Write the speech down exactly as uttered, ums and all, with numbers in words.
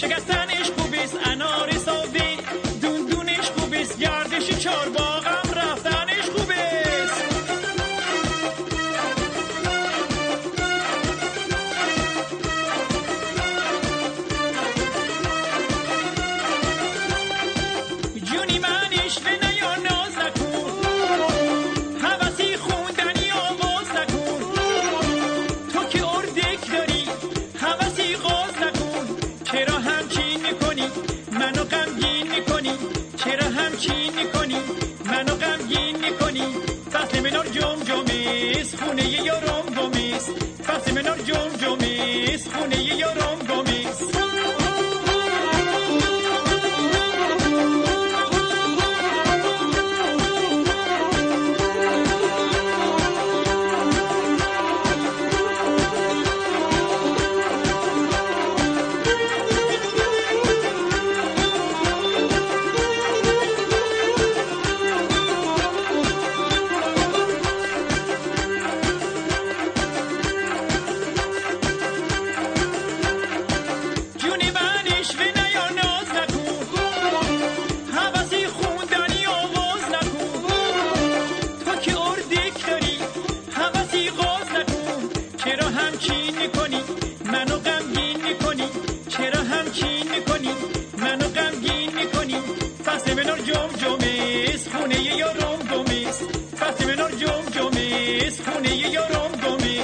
شکستنش خوبیست انار ساده، دون دونش خوبیست گردش چار باغم رفتنش خوبیست. جونی منش به نیا ناز نکن، حوثی خوندنی آواز نکن، تو که اردک داری حوثی غاز نکن. چرا همچین میکنی منو غمگین میکنی، چرا همچین میکنی منو غمگین میکنی. فصل منار جم جمیست خونه یارم گمیست، فصل منار جم جمیست خونه یارم گمیست. منو غمگین میکنی، چرا همچین میکنی منو غمگین میکنی. فصل منار جم جمیست خونه یارم گمیست، فصل منار جم جمیست خونه یارم گمیست.